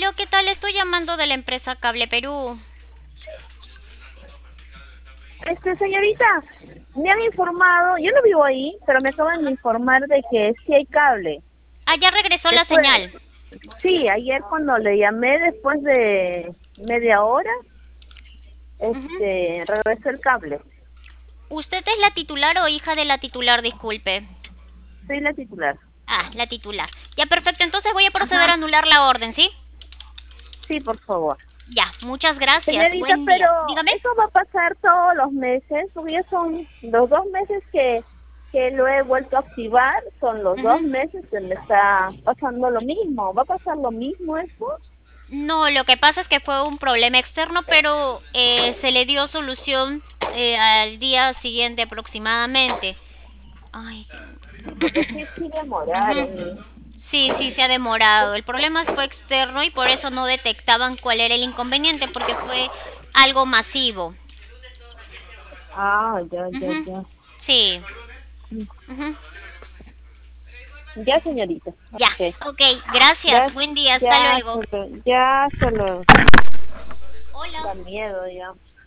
Aló, ¿qué tal? Estoy llamando de la empresa Cable Perú. Señorita, me han informado, yo no vivo ahí, pero me acaban de informar de que sí hay cable. Ah, ya regresó la Después, señal. sí, ayer cuando le llamé después de media hora, Ujú. regresó el cable. ¿Usted es la titular o hija de la titular? Disculpe. Soy la titular. Ah, la titular. Ya, perfecto. Entonces voy a proceder Ajá, a anular la orden, ¿sí? sí, por favor. Ya, muchas gracias. Señorita, Buen pero día. Dígame. eso va a pasar todos los meses, porque ya son los 2 meses que lo he vuelto a activar, son los dos Ujú. meses que me está pasando lo mismo. ¿Va a pasar lo mismo eso? No, lo que pasa es que fue un problema externo, pero se le dio solución al día siguiente aproximadamente. Ay, Porque sí, sí ujú. demoraron. Sí, sí, se ha demorado. El problema fue externo y por eso no detectaban cuál era el inconveniente, porque fue algo masivo. Ah, ya, ya, Ujú. ya. Sí. Ujú. Ya, señorita. Ya. Ok. Ok, gracias. Ya, Buen día. Hasta ya, luego. ya, solo Hola. da miedo ya.